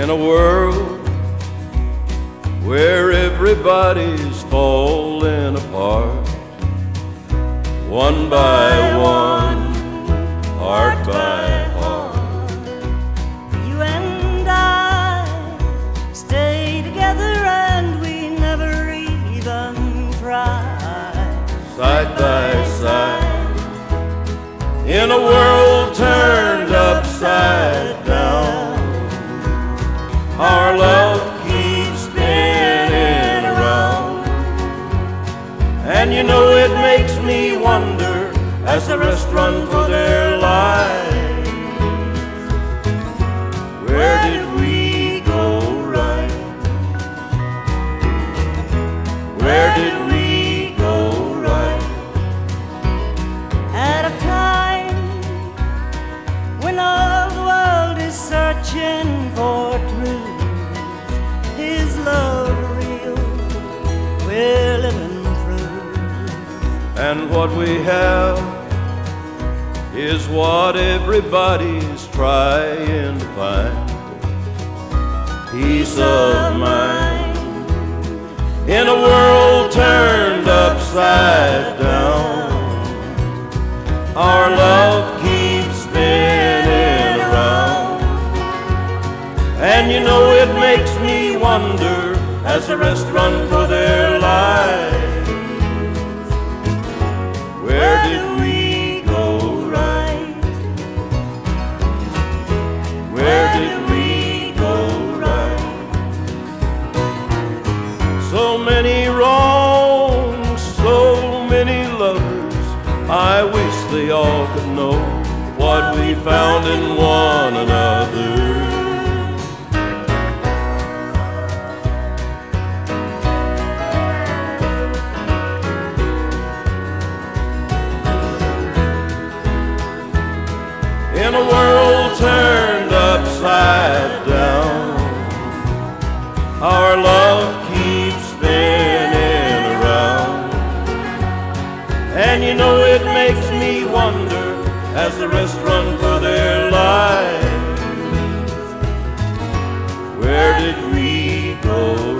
In a world where everybody's falling apart, one by one, heart by heart, you and I stay together and we never even cried. Side by side, in a world turned upside down, our love keeps spinning around. And you know it makes me wonder, as the rest run for their lives, where did we go right? Where did we go right? At a time when all the world is searching for truth, is love real? We're living proof. And what we have is what everybody's trying to find: peace of mind. In a world turned upside down, our love keeps spinning around. And you know it makes me wonder, as the rest run for their lives, where did we go right? Where did we go right? So many wrongs, so many lovers, I wish they all could know what we found in one another. In a world turned upside down, our love keeps spinning around. And you know it makes me wonder, as the rest run for their lives, where did we go